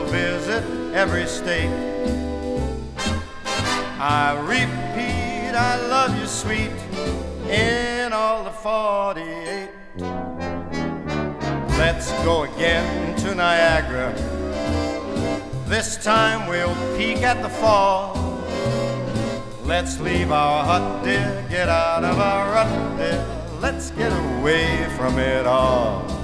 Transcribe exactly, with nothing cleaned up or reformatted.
visit every state. I repeat, I love you, sweet, in all the forty-eight. Let's go again to Niagara. This time we'll peek at the fall. Let's leave our hut, dear, get out of our rut, dear. Let's get away from it all.